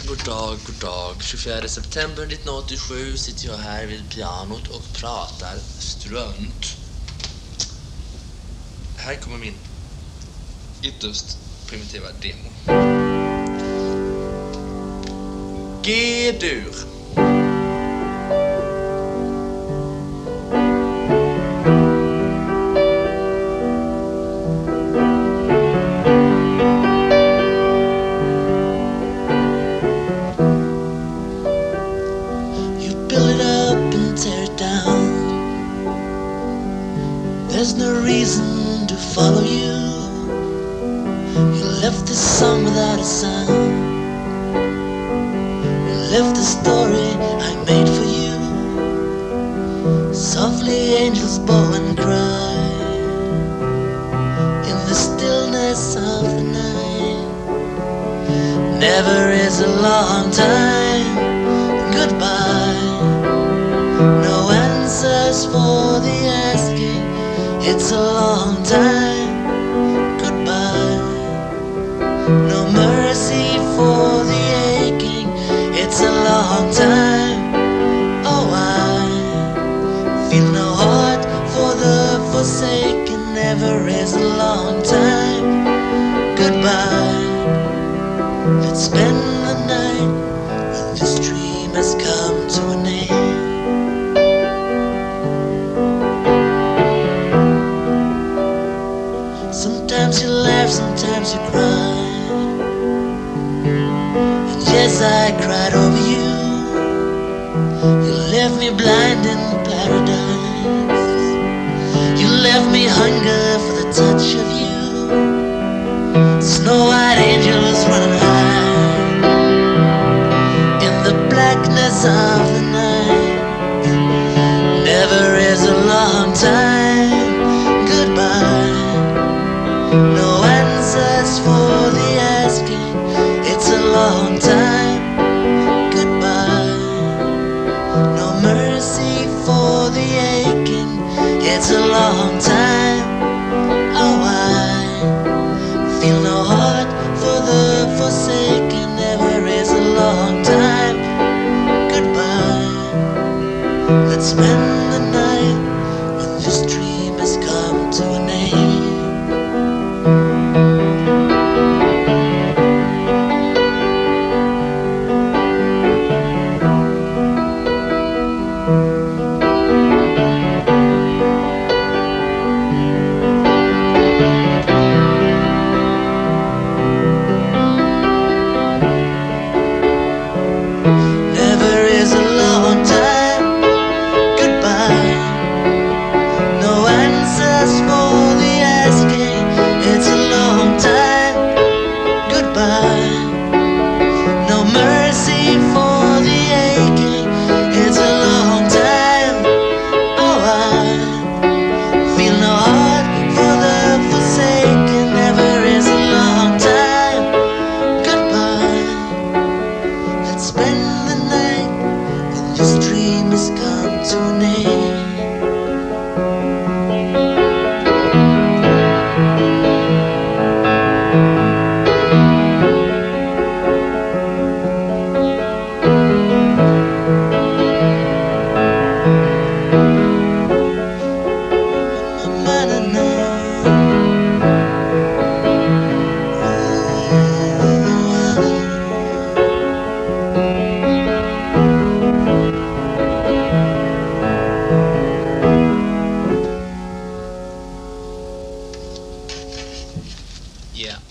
God dag. 24 september 1987 sitter jag här vid pianot och pratar strunt. Här kommer min ytterst primitiva demo. G-dur. Build it up and tear it down. There's no reason to follow you. You left this song without a sound. You left the story I made for you. Softly angels bow and cry in the stillness of the night. Never is a long time. Goodbye. No answers for the asking. It's a long time. Goodbye. No mercy for the aching. It's a long time. Oh, I feel no heart for the forsaken. Never is a long time. Goodbye. Let's spend the night when this dream has come to an end. Sometimes you laugh, sometimes you cry. And yes, I cried over you. You left me blind in paradise. You left me hunger for the touch of you. Snow-white angels running high in the blackness of the night. Never is a long time. Goodbye. No answers for the asking. It's a long time. Goodbye. No mercy for the aching. It's a long time. Oh, I feel no heart for the forsaken. Never is a long time. Goodbye. Let's spend the night when this dream has come to an end. No mercy for the aching. It's a long time. Oh, I feel no heart for the forsaken. Never is a long time. Goodbye. Let's spend the night when this dream has come to an end. Yeah.